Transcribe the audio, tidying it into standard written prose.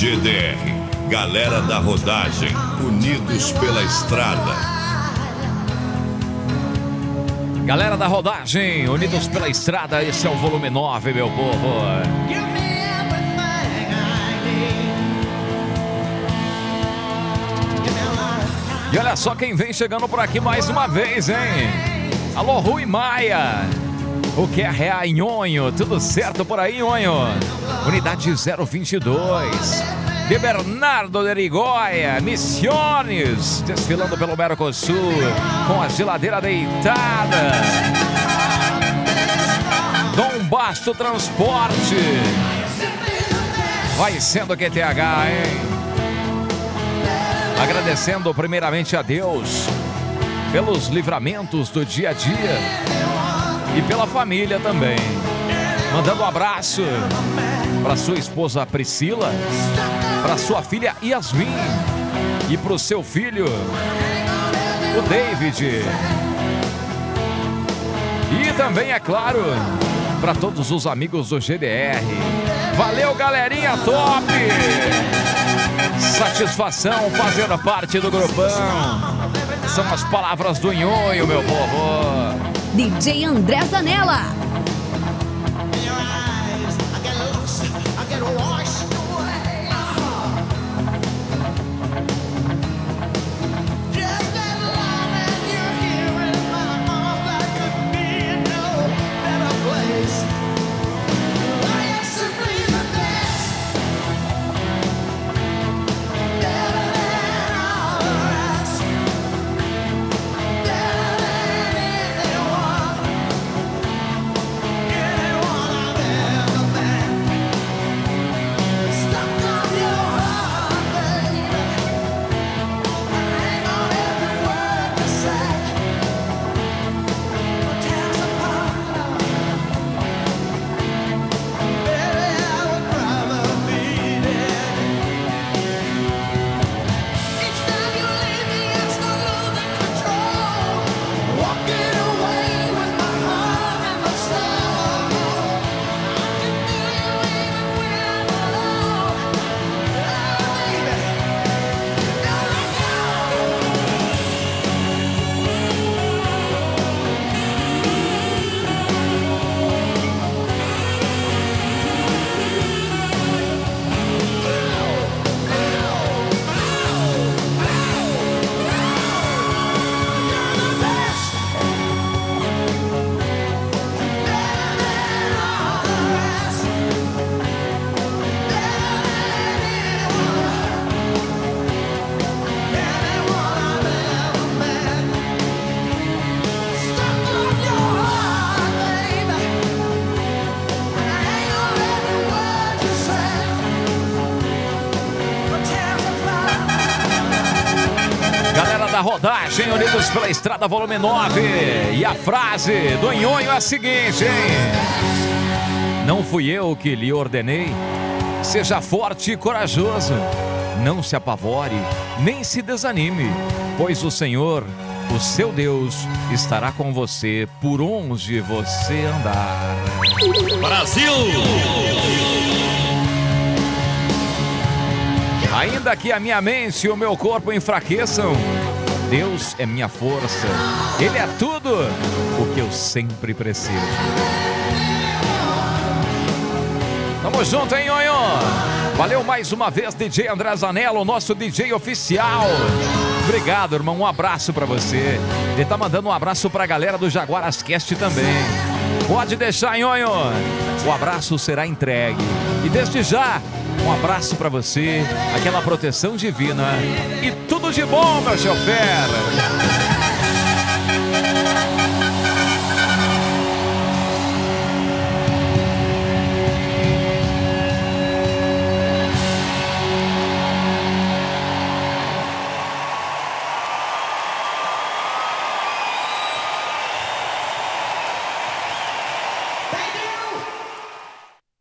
GDR, galera da rodagem, unidos pela estrada. Galera da rodagem, unidos pela estrada, esse é o volume 9, meu povo. E olha só quem vem chegando por aqui mais uma vez, hein? Alô, Rui Maia. O que é real, Nhonho? Tudo certo por aí, Nhonho? Unidade 022. De Bernardo de Rigóia, Missiones, desfilando pelo Mercosul, com a geladeira deitada. Dom Basto Transporte. Vai sendo QTH, hein? Agradecendo primeiramente a Deus pelos livramentos do dia a dia e pela família também. Mandando um abraço para sua esposa Priscila, para sua filha Yasmin e para o seu filho, o David. E também, é claro, para todos os amigos do GDR. Valeu, galerinha top! Satisfação fazendo parte do grupão. São as palavras do Nhonho, meu povo. DJ André Zanella. Da rodagem, unidos pela estrada, volume 9. E a frase do Nhonho é a seguinte, hein? Não fui eu que lhe ordenei. Seja forte e corajoso. Não se apavore, nem se desanime, pois o Senhor, o seu Deus, estará com você por onde você andar. Brasil! Ainda que a minha mente e o meu corpo enfraqueçam, Deus é minha força. Ele é tudo o que eu sempre preciso. Tamo junto, hein, Nhonho? Valeu mais uma vez, DJ André Zanella, o nosso DJ oficial. Obrigado, irmão. Um abraço pra você. Ele tá mandando um abraço pra galera do Jaguarascast também. Pode deixar, Nhonho. O abraço será entregue. E desde já, um abraço pra você, aquela proteção divina e tudo de bom, meu chofer.